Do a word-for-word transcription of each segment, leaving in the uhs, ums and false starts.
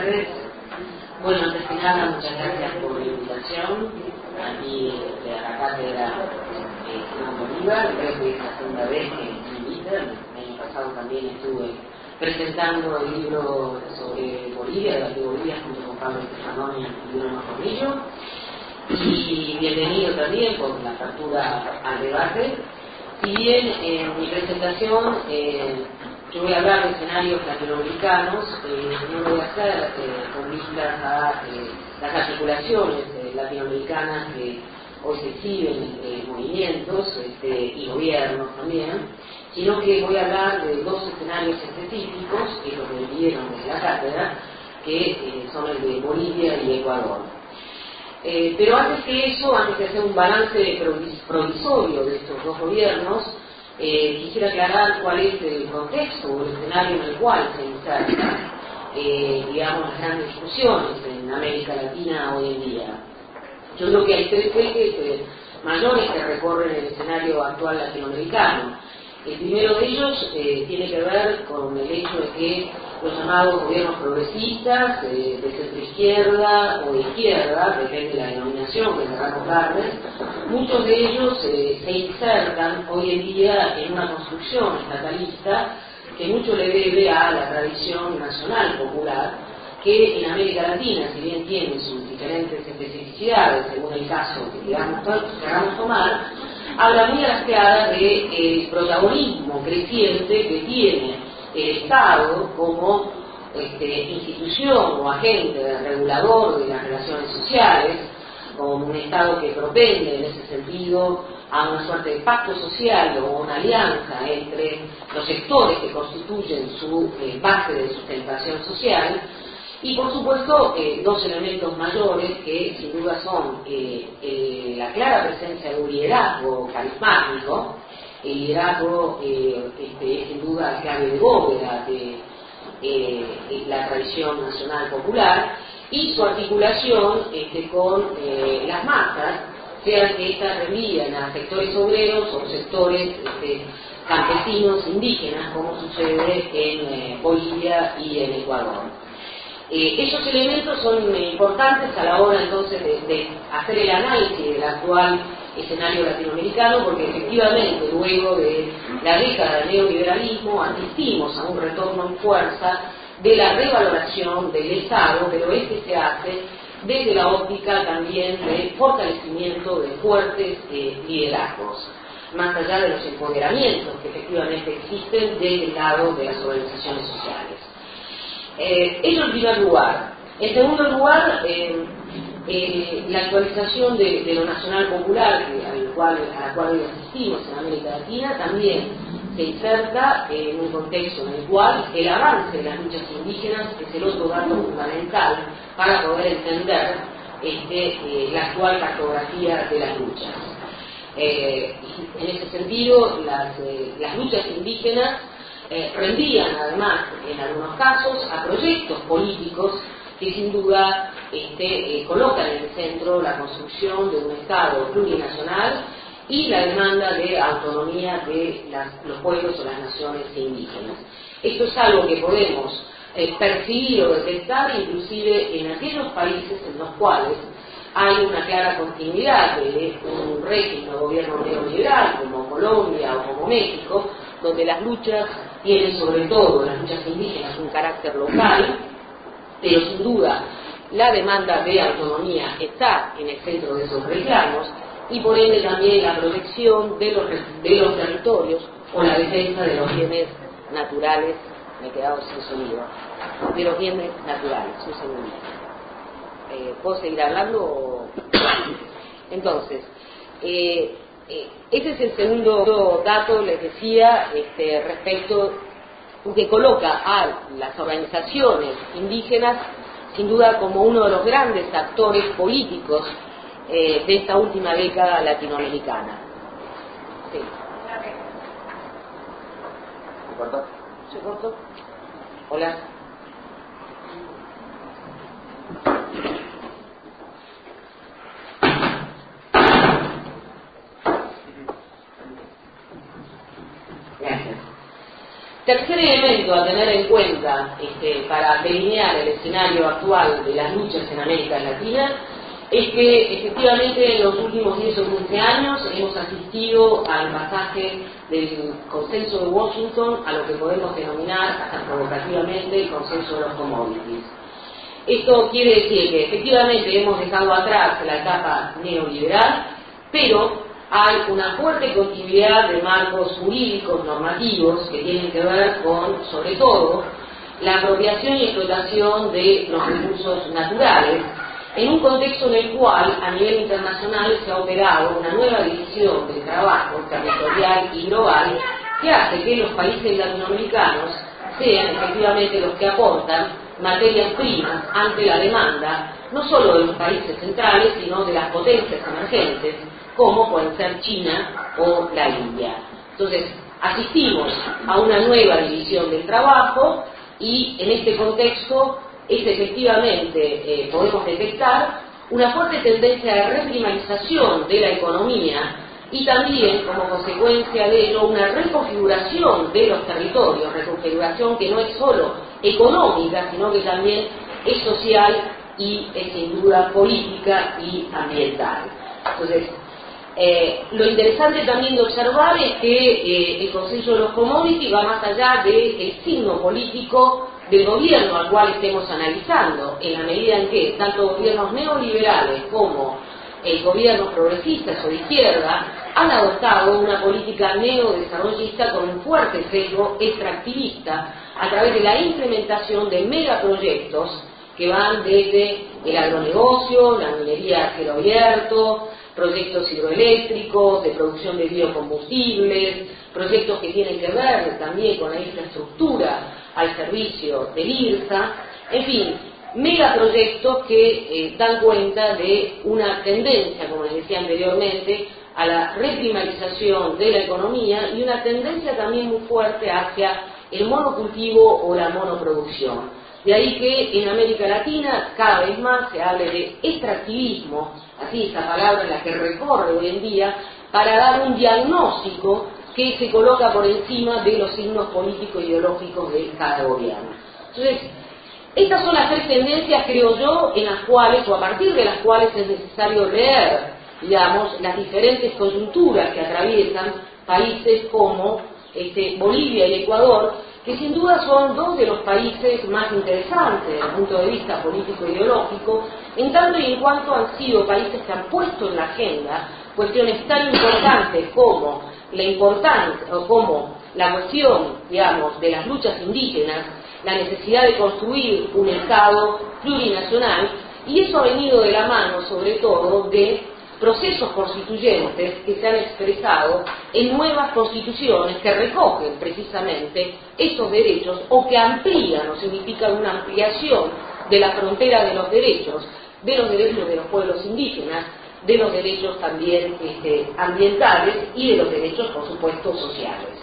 tardes. Bueno, antes que nada, muchas gracias por la invitación aquí a la cátedra de Simón Bolívar. Creo que es la segunda vez que me invitan. El año pasado también estuve presentando el libro sobre Bolivia, de la de Bolivia, junto con Pablo Estefanoni y Bruno Corrillo. Y bienvenido también por la apertura al debate. Si bien en mi presentación eh, yo voy a hablar de escenarios latinoamericanos, eh, no voy a hacer eh, con vistas a eh, las articulaciones eh, latinoamericanas que hoy se exhiben eh, movimientos este, y gobiernos también, sino que voy a hablar de dos escenarios específicos, que es lo que vieron desde la cátedra, que eh, son el de Bolivia y Ecuador. Eh, pero antes que eso, antes de hacer un balance provisorio de estos dos gobiernos, eh, quisiera aclarar cuál es el contexto o el escenario en el cual se insertan, eh, digamos, las grandes discusiones en América Latina hoy en día. Yo creo que hay tres ejes eh, mayores que recorren el escenario actual latinoamericano. El primero de ellos eh, tiene que ver con el hecho de que los llamados gobiernos progresistas, eh, de centro izquierda o de izquierda, depende de la denominación que queramos darles, muchos de ellos eh, se insertan hoy en día en una construcción estatalista que mucho le debe a la tradición nacional popular, que en América Latina, si bien tiene sus diferentes especificidades según el caso que queramos tomar, habla muy clara del protagonismo creciente que tiene el Estado como este, institución o agente regulador de las relaciones sociales, como un Estado que propende en ese sentido a una suerte de pacto social o una alianza entre los sectores que constituyen su eh, base de sustentación social. Y por supuesto, eh, dos elementos mayores que sin duda son eh, eh, la clara presencia de un liderazgo carismático, el liderazgo eh, este, es sin duda clave de bóveda de eh, la tradición nacional popular, y su articulación este, con eh, las masas, sean que estas remían a sectores obreros o sectores este, campesinos indígenas, como sucede en eh, Bolivia y en Ecuador. Eh, esos elementos son eh, importantes a la hora entonces de, de hacer el análisis del actual escenario latinoamericano, porque efectivamente luego de la década del neoliberalismo asistimos a un retorno en fuerza de la revaloración del Estado, pero este se hace desde la óptica también de fortalecimiento de fuertes eh, liderazgos, más allá de los empoderamientos que efectivamente existen desde el lado de las organizaciones sociales. Eh, eso en primer lugar. En segundo lugar, eh, eh, la actualización de, de lo nacional popular, que, al cual, a la cual hoy asistimos en América Latina, también se inserta eh, en un contexto en el cual el avance de las luchas indígenas es el otro dato fundamental para poder entender este, eh, la actual cartografía de las luchas. Eh, en ese sentido, las, eh, las luchas indígenas Eh, rendían además en algunos casos a proyectos políticos que sin duda este, eh, colocan en el centro la construcción de un Estado plurinacional y la demanda de autonomía de las, los pueblos o las naciones indígenas. Esto es algo que podemos eh, percibir o detectar inclusive en aquellos países en los cuales hay una clara continuidad de un régimen de gobierno neoliberal como Colombia o como México, donde las luchas tienen sobre todo, las luchas indígenas, un carácter local, pero sin duda la demanda de autonomía está en el centro de esos reclamos, y por ende también la protección de los, de los territorios o la defensa de los bienes naturales. Me he quedado sin sonido. De los bienes naturales, un segundito. Eh, ¿Puedo seguir hablando? Entonces, eh, eh, ese es el segundo dato, les decía, este, respecto que coloca a las organizaciones indígenas sin duda como uno de los grandes actores políticos eh, de esta última década latinoamericana. Sí. ¿Se cortó? ¿Se cortó? Hola. Gracias. Tercer elemento a tener en cuenta este, para delinear el escenario actual de las luchas en América Latina es que efectivamente en los últimos diez o quince años hemos asistido al pasaje del consenso de Washington a lo que podemos denominar hasta provocativamente el consenso de los commodities. Esto quiere decir que efectivamente hemos dejado atrás la etapa neoliberal, pero hay una fuerte continuidad de marcos jurídicos normativos que tienen que ver con, sobre todo, la apropiación y explotación de los recursos naturales, en un contexto en el cual a nivel internacional se ha operado una nueva división del trabajo territorial y global que hace que los países latinoamericanos sean efectivamente los que aportan materias primas ante la demanda, no solo de los países centrales, sino de las potencias emergentes, como pueden ser China o la India. Entonces, asistimos a una nueva división del trabajo y en este contexto es efectivamente, eh, podemos detectar una fuerte tendencia de reprimarización de la economía y también, como consecuencia de ello, una reconfiguración de los territorios, reconfiguración que no es solo económica, sino que también es social y es sin duda política y ambiental. Entonces, eh, lo interesante también de observar es que eh, el consenso de los commodities va más allá del signo político del gobierno al cual estemos analizando, en la medida en que tanto gobiernos neoliberales como eh, gobiernos progresistas o de izquierda han adoptado una política neodesarrollista con un fuerte sesgo extractivista a través de la implementación de megaproyectos que van desde el agronegocio, la minería a cielo abierto, proyectos hidroeléctricos, de producción de biocombustibles, proyectos que tienen que ver también con la infraestructura al servicio del IRSA, en fin, megaproyectos que eh, dan cuenta de una tendencia, como les decía anteriormente, a la reprimarización de la economía y una tendencia también muy fuerte hacia el monocultivo o la monoproducción. De ahí que en América Latina cada vez más se hable de extractivismo, así esa palabra la que recorre hoy en día, para dar un diagnóstico que se coloca por encima de los signos políticos e ideológicos de cada gobierno. Entonces, estas son las tres tendencias, creo yo, en las cuales, o a partir de las cuales es necesario leer, digamos, las diferentes coyunturas que atraviesan países como este, Bolivia y Ecuador, que sin duda son dos de los países más interesantes desde el punto de vista político-ideológico, en tanto y en cuanto han sido países que han puesto en la agenda cuestiones tan importantes como la importancia, o como la cuestión, digamos, de las luchas indígenas, la necesidad de construir un Estado plurinacional, y eso ha venido de la mano, sobre todo, de procesos constituyentes que se han expresado en nuevas constituciones que recogen precisamente esos derechos o que amplían o significan una ampliación de la frontera de los derechos, de los derechos de los pueblos indígenas, de los derechos también este, ambientales y de los derechos, por supuesto, sociales.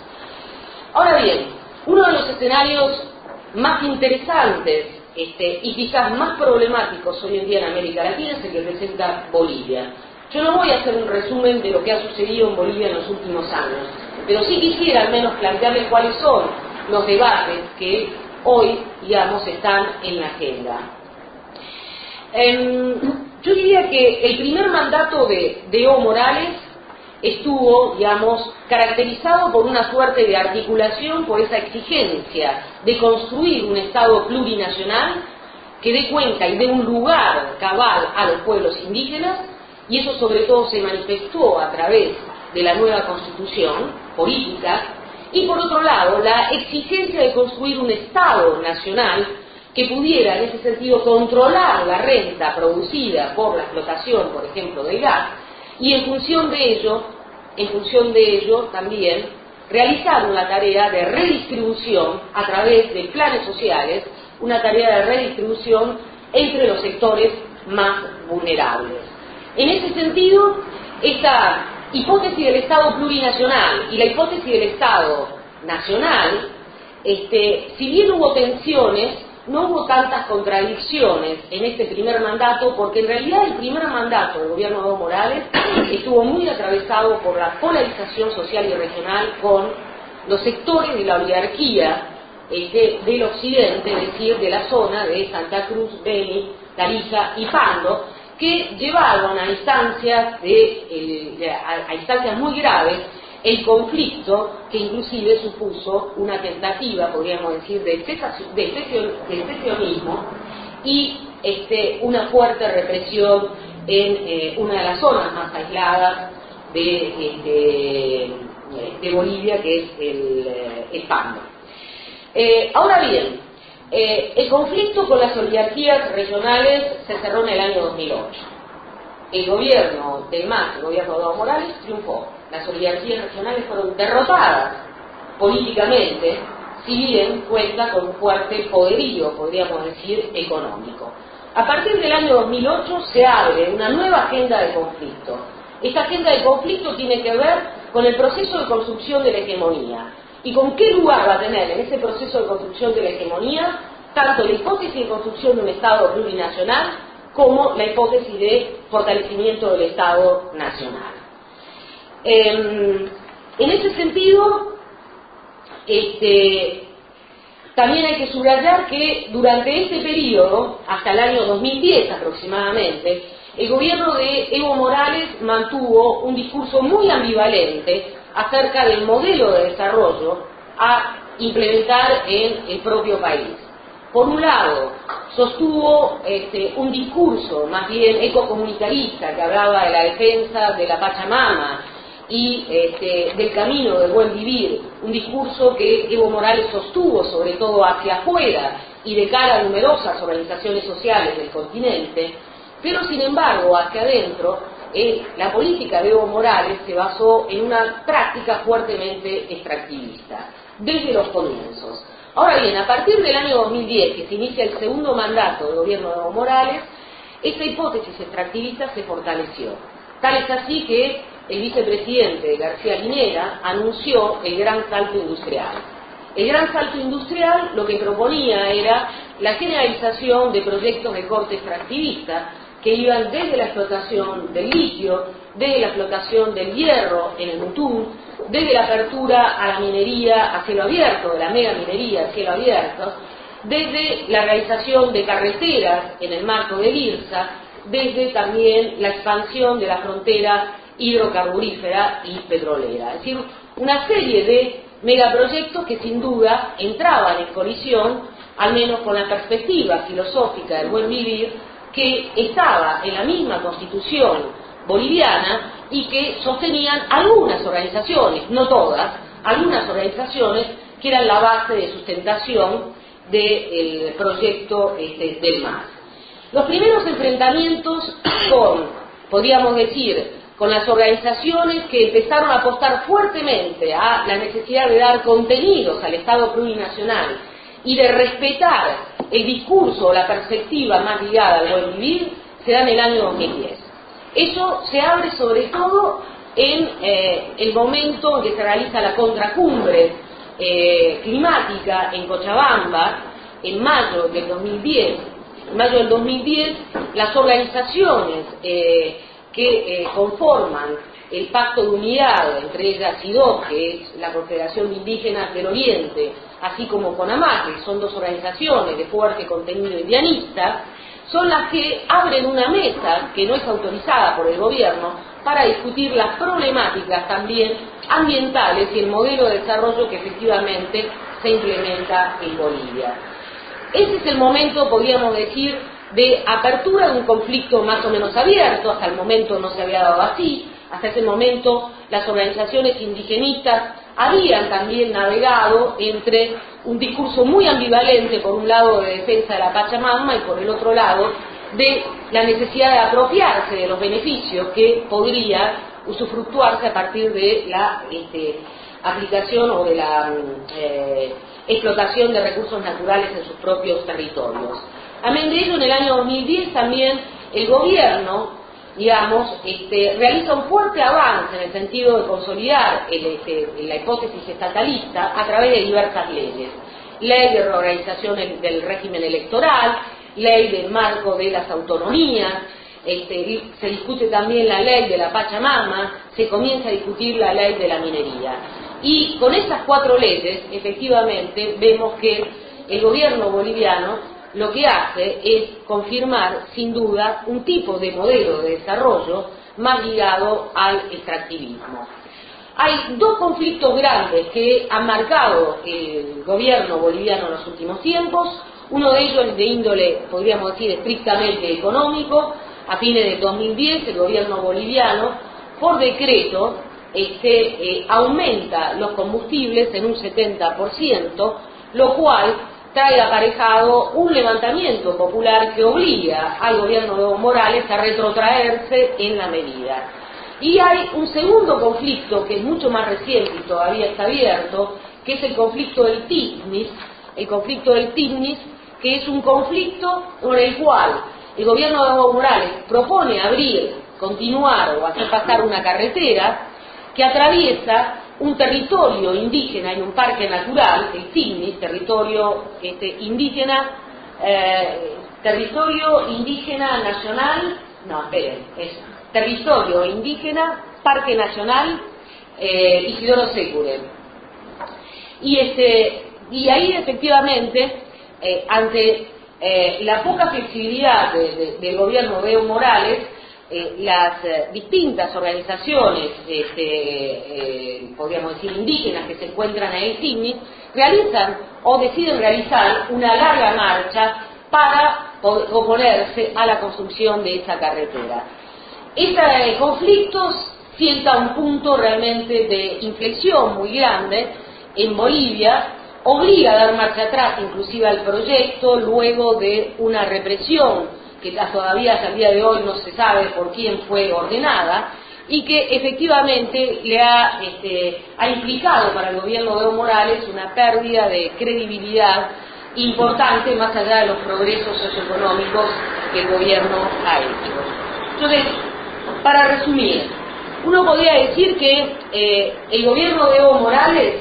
Ahora bien, uno de los escenarios más interesantes este, y quizás más problemáticos hoy en día en América Latina es el que presenta Bolivia. Yo no voy a hacer un resumen de lo que ha sucedido en Bolivia en los últimos años, pero sí quisiera al menos plantearles cuáles son los debates que hoy, digamos, están en la agenda. Eh, yo diría que el primer mandato de, de Evo Morales estuvo, digamos, caracterizado por una suerte de articulación, por esa exigencia de construir un Estado plurinacional que dé cuenta y dé un lugar cabal a los pueblos indígenas, y eso sobre todo se manifestó a través de la nueva constitución política, y por otro lado la exigencia de construir un Estado nacional que pudiera en ese sentido controlar la renta producida por la explotación, por ejemplo, del gas, y en función de ello, en función de ello también realizar una tarea de redistribución a través de planes sociales, una tarea de redistribución entre los sectores más vulnerables. En ese sentido, esta hipótesis del Estado plurinacional y la hipótesis del Estado nacional, este, si bien hubo tensiones, no hubo tantas contradicciones en este primer mandato, porque en realidad el primer mandato del gobierno de Evo Morales estuvo muy atravesado por la polarización social y regional con los sectores de la oligarquía este, del occidente, es decir, de la zona de Santa Cruz, Beni, Tarija y Pando, que llevaron a instancias, de, de, a, a instancias muy graves el conflicto, que inclusive supuso una tentativa, podríamos decir, de, de secesionismo y este, una fuerte represión en eh, una de las zonas más aisladas de, de, de Bolivia, que es el, el Pando. Eh, ahora bien, eh, el conflicto con las oligarquías regionales se cerró en el año dos mil ocho. El gobierno de M A S, el gobierno de Evo Morales, triunfó. Las oligarquías regionales fueron derrotadas políticamente, si bien cuenta con un fuerte poderío, podríamos decir, económico. A partir del año dos mil ocho se abre una nueva agenda de conflicto. Esta agenda de conflicto tiene que ver con el proceso de construcción de la hegemonía. ¿Y con qué lugar va a tener en ese proceso de construcción de la hegemonía tanto la hipótesis de construcción de un Estado plurinacional como la hipótesis de fortalecimiento del Estado nacional? Eh, en ese sentido, este, también hay que subrayar que durante este periodo, hasta el año dos mil diez aproximadamente, el gobierno de Evo Morales mantuvo un discurso muy ambivalente acerca del modelo de desarrollo a implementar en el propio país. Por un lado, sostuvo este, un discurso más bien ecocomunitarista que hablaba de la defensa de la Pachamama y este, del camino del buen vivir, un discurso que Evo Morales sostuvo sobre todo hacia afuera y de cara a numerosas organizaciones sociales del continente, pero sin embargo hacia adentro eh, la política de Evo Morales se basó en una práctica fuertemente extractivista, desde los comienzos. Ahora bien, a partir del año dos mil diez, que se inicia el segundo mandato del gobierno de Evo Morales, esta hipótesis extractivista se fortaleció. Tal es así que el vicepresidente García Linera anunció el gran salto industrial. El gran salto industrial lo que proponía era la generalización de proyectos de corte extractivista que iban desde la explotación del litio, desde la explotación del hierro en el Mutún, desde la apertura a la minería a cielo abierto, de la mega minería a cielo abierto, desde la realización de carreteras en el marco del IRSA, desde también la expansión de la frontera hidrocarburífera y petrolera. Es decir, una serie de megaproyectos que sin duda entraban en colisión, al menos con la perspectiva filosófica del buen vivir, que estaba en la misma constitución boliviana y que sostenían algunas organizaciones, no todas, algunas organizaciones que eran la base de sustentación del proyecto este, del M A S. Los primeros enfrentamientos con, podríamos decir, con las organizaciones que empezaron a apostar fuertemente a la necesidad de dar contenidos al Estado plurinacional y de respetar el discurso o la perspectiva más ligada al buen vivir, se da en el año dos mil diez. Eso se abre sobre todo en eh, el momento en que se realiza la contracumbre eh, climática en Cochabamba, en mayo del dos mil diez. En mayo del dos mil diez, las organizaciones eh, que eh, conforman el Pacto de Unidad, entre ellas I D O, que es la Confederación de Indígenas del Oriente, así como CONAMAC, que son dos organizaciones de fuerte contenido indianista, son las que abren una mesa que no es autorizada por el gobierno para discutir las problemáticas también ambientales y el modelo de desarrollo que efectivamente se implementa en Bolivia. Ese es el momento, podríamos decir, de apertura de un conflicto más o menos abierto. Hasta el momento no se había dado así. Hasta ese momento las organizaciones indigenistas habían también navegado entre un discurso muy ambivalente, por un lado de defensa de la Pachamama y por el otro lado de la necesidad de apropiarse de los beneficios que podría usufructuarse a partir de la este, aplicación o de la eh, explotación de recursos naturales en sus propios territorios. Amén de ello, en el año dos mil diez también el gobierno, digamos, este, realiza un fuerte avance en el sentido de consolidar el, este, la hipótesis estatalista a través de diversas leyes. Ley de reorganización del régimen electoral, ley del marco de las autonomías, este, se discute también la ley de la Pachamama, se comienza a discutir la ley de la minería. Y con esas cuatro leyes, efectivamente, vemos que el gobierno boliviano lo que hace es confirmar, sin duda, un tipo de modelo de desarrollo más ligado al extractivismo. Hay dos conflictos grandes que han marcado el gobierno boliviano en los últimos tiempos. Uno de ellos es de índole, podríamos decir, estrictamente económico. A fines de dos mil diez, el gobierno boliviano, por decreto, este, eh, aumenta los combustibles en un setenta por ciento, lo cual trae aparejado un levantamiento popular que obliga al gobierno de Evo Morales a retrotraerse en la medida. Y hay un segundo conflicto que es mucho más reciente y todavía está abierto, que es el conflicto del TICNIS, el conflicto del TICNIS, que es un conflicto por el cual el gobierno de Evo Morales propone abrir, continuar o hacer pasar una carretera que atraviesa un territorio indígena y un parque natural, el TICNIS, territorio este, indígena, eh, territorio indígena nacional, no, esperen, es territorio indígena, Parque Nacional eh, Isidoro Secure. Y, este, y ahí efectivamente, eh, ante eh, la poca flexibilidad de, de, del gobierno de Evo Morales, eh, las eh, distintas organizaciones, este, eh, podríamos decir indígenas, que se encuentran en el TICNIS, realizan o deciden realizar una larga marcha para oponerse a la construcción de esa carretera. Este conflicto sienta un punto realmente de inflexión muy grande en Bolivia, obliga a dar marcha atrás inclusive al proyecto luego de una represión que todavía hasta el día de hoy no se sabe por quién fue ordenada y que efectivamente le ha, este, ha implicado para el gobierno de Evo Morales una pérdida de credibilidad importante más allá de los progresos socioeconómicos que el gobierno ha hecho. Entonces, para resumir, uno podría decir que eh, el gobierno de Evo Morales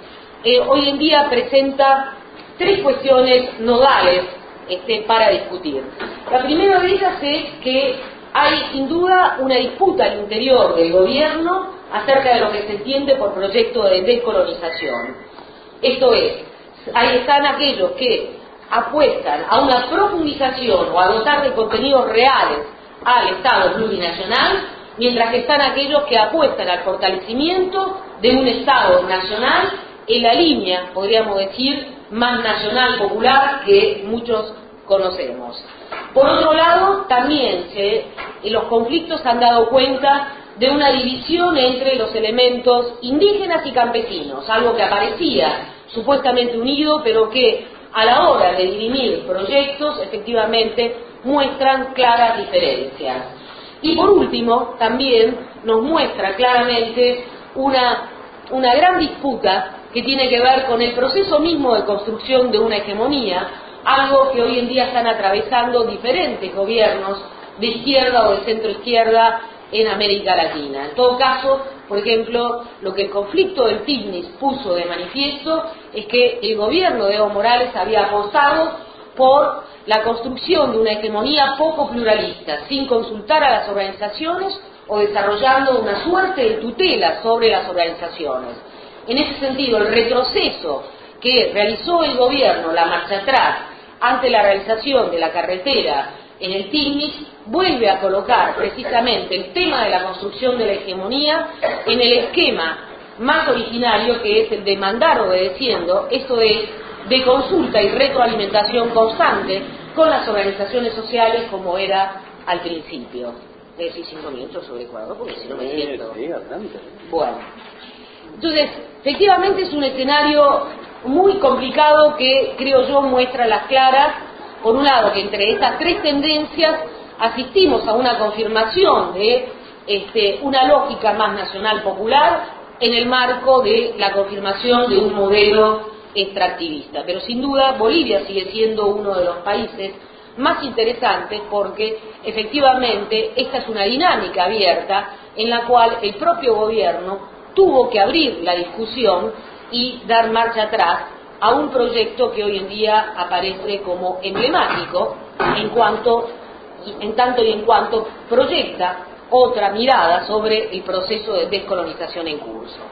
eh, hoy en día presenta tres cuestiones nodales este, para discutir. La primera de ellas es que hay sin duda una disputa al interior del gobierno acerca de lo que se entiende por proyecto de descolonización. Esto es, ahí están aquellos que apuestan a una profundización o a dotar de contenidos reales al Estado plurinacional, mientras que están aquellos que apuestan al fortalecimiento de un Estado nacional en la línea, podríamos decir, más nacional popular que muchos conocemos. Por otro lado, también se, los conflictos han dado cuenta de una división entre los elementos indígenas y campesinos, algo que aparecía supuestamente unido, pero que a la hora de dirimir proyectos efectivamente muestran claras diferencias. Y por último, también nos muestra claramente una, una gran disputa que tiene que ver con el proceso mismo de construcción de una hegemonía, algo que hoy en día están atravesando diferentes gobiernos de izquierda o de centro izquierda en América Latina. En todo caso, por ejemplo, lo que el conflicto del TICNIS puso de manifiesto es que el gobierno de Evo Morales había apostado por la construcción de una hegemonía poco pluralista, sin consultar a las organizaciones o desarrollando una suerte de tutela sobre las organizaciones. En ese sentido, el retroceso que realizó el gobierno, la marcha atrás, ante la realización de la carretera en el TICNIS, vuelve a colocar precisamente el tema de la construcción de la hegemonía en el esquema más originario, que es el de mandar obedeciendo, esto es, de consulta y retroalimentación constante con las organizaciones sociales como era al principio. Es decir, cinco minutos sobre Ecuador, porque si no me siento... Bueno, entonces, efectivamente es un escenario muy complicado que, creo yo, muestra las claras, por un lado, que entre estas tres tendencias asistimos a una confirmación de este, una lógica más nacional popular en el marco de la confirmación de un modelo extractivista. Pero sin duda Bolivia sigue siendo uno de los países más interesantes porque efectivamente esta es una dinámica abierta en la cual el propio gobierno tuvo que abrir la discusión y dar marcha atrás a un proyecto que hoy en día aparece como emblemático en cuanto, en tanto y en cuanto proyecta otra mirada sobre el proceso de descolonización en curso.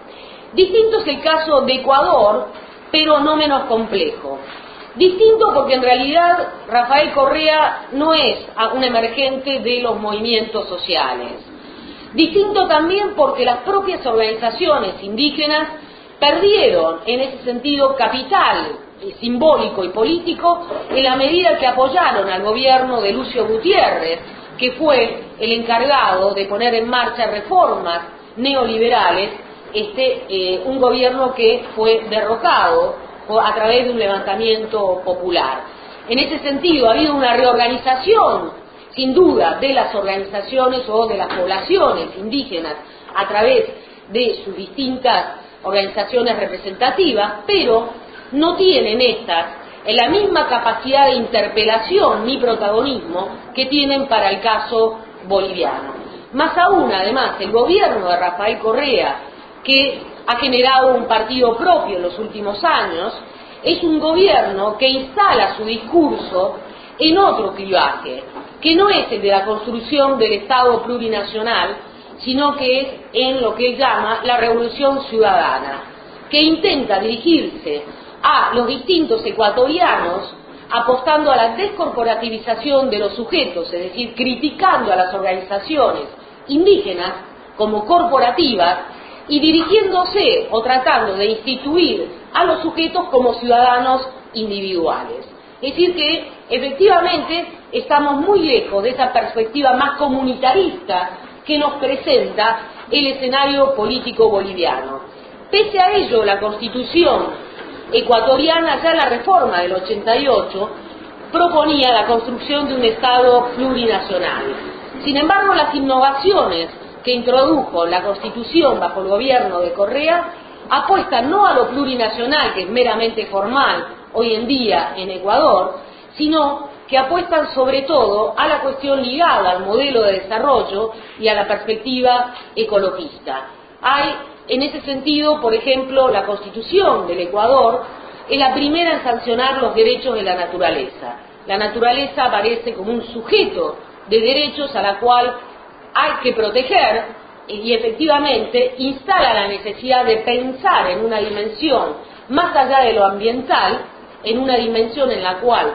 Distinto es el caso de Ecuador, pero no menos complejo. Distinto porque en realidad Rafael Correa no es un emergente de los movimientos sociales. Distinto también porque las propias organizaciones indígenas perdieron en ese sentido capital simbólico y político en la medida que apoyaron al gobierno de Lucio Gutiérrez, que fue el encargado de poner en marcha reformas neoliberales, este, eh, un gobierno que fue derrocado a través de un levantamiento popular. En ese sentido ha habido una reorganización, sin duda, de las organizaciones o de las poblaciones indígenas a través de sus distintas organizaciones representativas, pero no tienen estas la misma capacidad de interpelación ni protagonismo que tienen para el caso boliviano. Más aún, además, el gobierno de Rafael Correa, que ha generado un partido propio en los últimos años, es un gobierno que instala su discurso en otro clivaje, que no es el de la construcción del Estado plurinacional, sino que es en lo que él llama la revolución ciudadana, que intenta dirigirse a los distintos ecuatorianos apostando a la descorporativización de los sujetos, es decir, criticando a las organizaciones indígenas como corporativas y dirigiéndose o tratando de instituir a los sujetos como ciudadanos individuales. Es decir que efectivamente estamos muy lejos de esa perspectiva más comunitarista que nos presenta el escenario político boliviano. Pese a ello, la Constitución ecuatoriana, ya la reforma del ochenta y ocho, proponía la construcción de un Estado plurinacional. Sin embargo, las innovaciones que introdujo la Constitución bajo el gobierno de Correa apuestan no a lo plurinacional, que es meramente formal hoy en día en Ecuador, sino que apuestan sobre todo a la cuestión ligada al modelo de desarrollo y a la perspectiva ecologista. Hay, en ese sentido, por ejemplo, la Constitución del Ecuador es la primera en sancionar los derechos de la naturaleza. La naturaleza aparece como un sujeto de derechos a la cual hay que proteger y efectivamente instala la necesidad de pensar en una dimensión más allá de lo ambiental, en una dimensión en la cual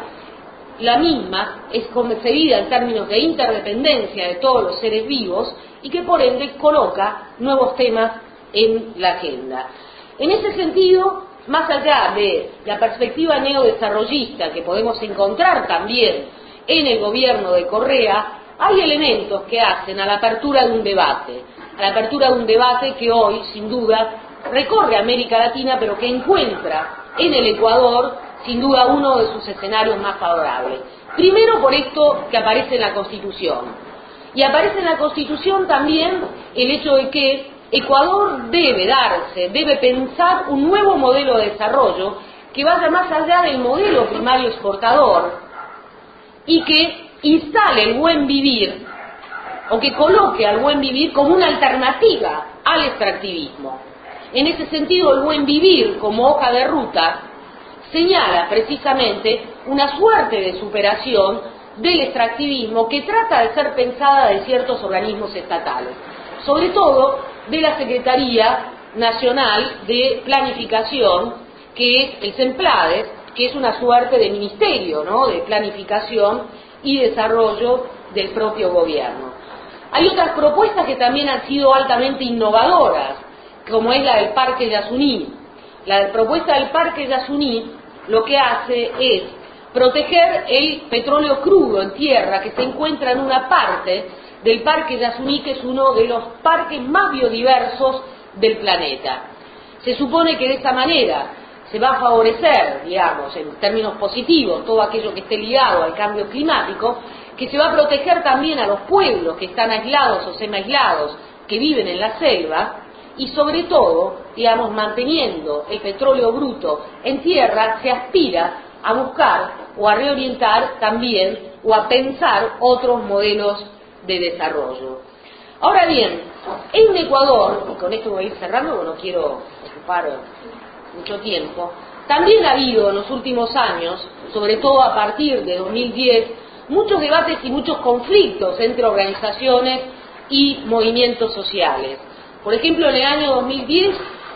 la misma es concebida en términos de interdependencia de todos los seres vivos y que por ende coloca nuevos temas en la agenda. En ese sentido, más allá de la perspectiva neodesarrollista que podemos encontrar también en el gobierno de Correa, hay elementos que hacen a la apertura de un debate, a la apertura de un debate que hoy, sin duda, recorre América Latina, pero que encuentra en el Ecuador, sin duda, uno de sus escenarios más favorables. Primero por esto que aparece en la Constitución. Y aparece en la Constitución también el hecho de que Ecuador debe darse, debe pensar un nuevo modelo de desarrollo que vaya más allá del modelo primario exportador y que instale el buen vivir o que coloque al buen vivir como una alternativa al extractivismo. En ese sentido, el buen vivir como hoja de ruta señala precisamente una suerte de superación del extractivismo que trata de ser pensada de ciertos organismos estatales, sobre todo de la Secretaría Nacional de Planificación, que es el CEMPLADES, que es una suerte de ministerio, ¿no?, de planificación y desarrollo del propio gobierno. Hay otras propuestas que también han sido altamente innovadoras, como es la del Parque Yasuní. La propuesta del Parque Yasuní lo que hace es proteger el petróleo crudo en tierra que se encuentra en una parte del Parque Yasuní, que es uno de los parques más biodiversos del planeta. Se supone que de esta manera se va a favorecer, digamos, en términos positivos, todo aquello que esté ligado al cambio climático, que se va a proteger también a los pueblos que están aislados o semi-aislados, que viven en la selva, y sobre todo, digamos, manteniendo el petróleo bruto en tierra, se aspira a buscar o a reorientar también o a pensar otros modelos de desarrollo. Ahora bien, en Ecuador, y con esto voy a ir cerrando porque no quiero ocupar mucho tiempo, también ha habido en los últimos años, sobre todo a partir de dos mil diez, muchos debates y muchos conflictos entre organizaciones y movimientos sociales. Por ejemplo, en el año dos mil diez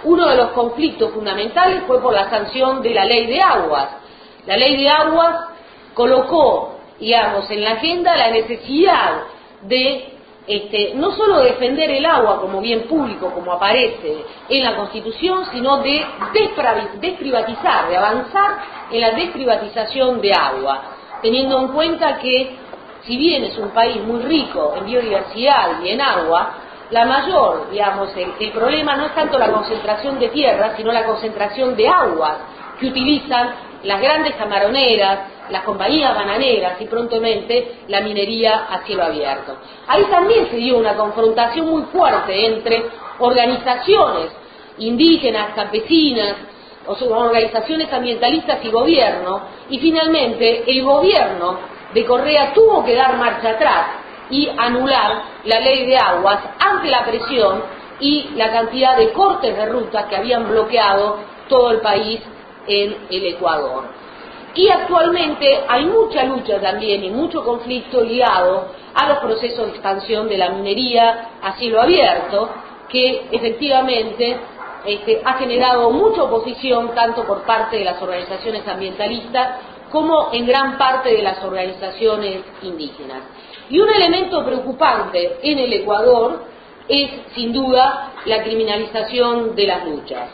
uno de los conflictos fundamentales fue por la sanción de la ley de aguas. La ley de aguas colocó, digamos, en la agenda la necesidad de Este, no solo defender el agua como bien público, como aparece en la Constitución, sino de desprivatizar, de avanzar en la desprivatización de agua, teniendo en cuenta que, si bien es un país muy rico en biodiversidad y en agua, la mayor, digamos, el, el problema no es tanto la concentración de tierra, sino la concentración de aguas que utilizan las grandes camaroneras, las compañías bananeras y prontamente la minería a cielo abierto. Ahí también se dio una confrontación muy fuerte entre organizaciones indígenas, campesinas, organizaciones ambientalistas y gobierno, y finalmente el gobierno de Correa tuvo que dar marcha atrás y anular la ley de aguas ante la presión y la cantidad de cortes de ruta que habían bloqueado todo el país en el Ecuador. Y actualmente hay mucha lucha también y mucho conflicto ligado a los procesos de expansión de la minería a cielo abierto, que efectivamente este, ha generado mucha oposición tanto por parte de las organizaciones ambientalistas como en gran parte de las organizaciones indígenas. Y un elemento preocupante en el Ecuador es, sin duda, la criminalización de las luchas.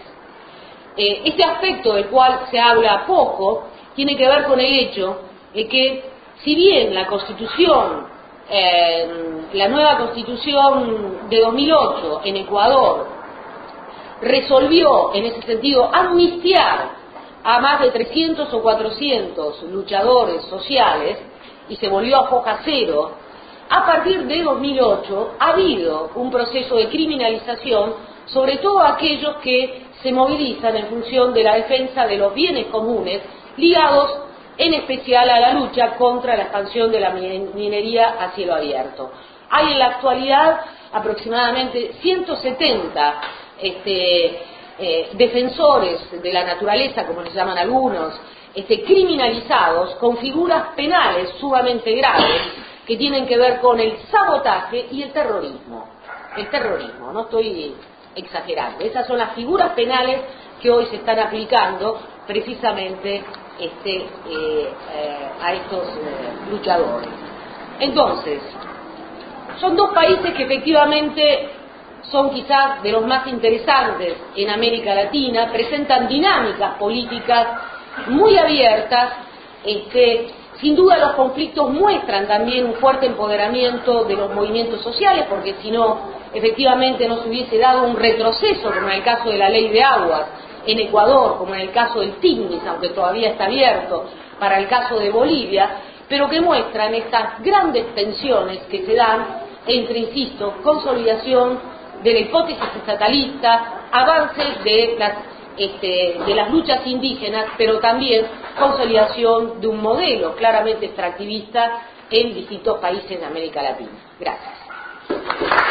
Eh, este aspecto del cual se habla poco tiene que ver con el hecho de que, si bien la Constitución, eh, la nueva Constitución de dos mil ocho en Ecuador resolvió, en ese sentido, amnistiar a más de trescientos o cuatrocientos luchadores sociales y se volvió a foja cero, a partir de dos mil ocho ha habido un proceso de criminalización sobre todo aquellos que se movilizan en función de la defensa de los bienes comunes ligados en especial a la lucha contra la expansión de la minería a cielo abierto. Hay en la actualidad aproximadamente ciento setenta este, eh, defensores de la naturaleza, como les llaman algunos, este, criminalizados con figuras penales sumamente graves que tienen que ver con el sabotaje y el terrorismo. El terrorismo, no estoy exagerando. Esas son las figuras penales que hoy se están aplicando precisamente este, eh, eh, a estos eh, luchadores. Entonces, son dos países que efectivamente son quizás de los más interesantes en América Latina, presentan dinámicas políticas muy abiertas, este, sin duda los conflictos muestran también un fuerte empoderamiento de los movimientos sociales, porque si no, efectivamente no se hubiese dado un retroceso, como en el caso de la ley de aguas en Ecuador, como en el caso del TICNIS, aunque todavía está abierto, para el caso de Bolivia, pero que muestran estas grandes tensiones que se dan entre, insisto, consolidación de la hipótesis estatalista, avances de las, este, de las luchas indígenas, pero también consolidación de un modelo claramente extractivista en distintos países de América Latina. Gracias.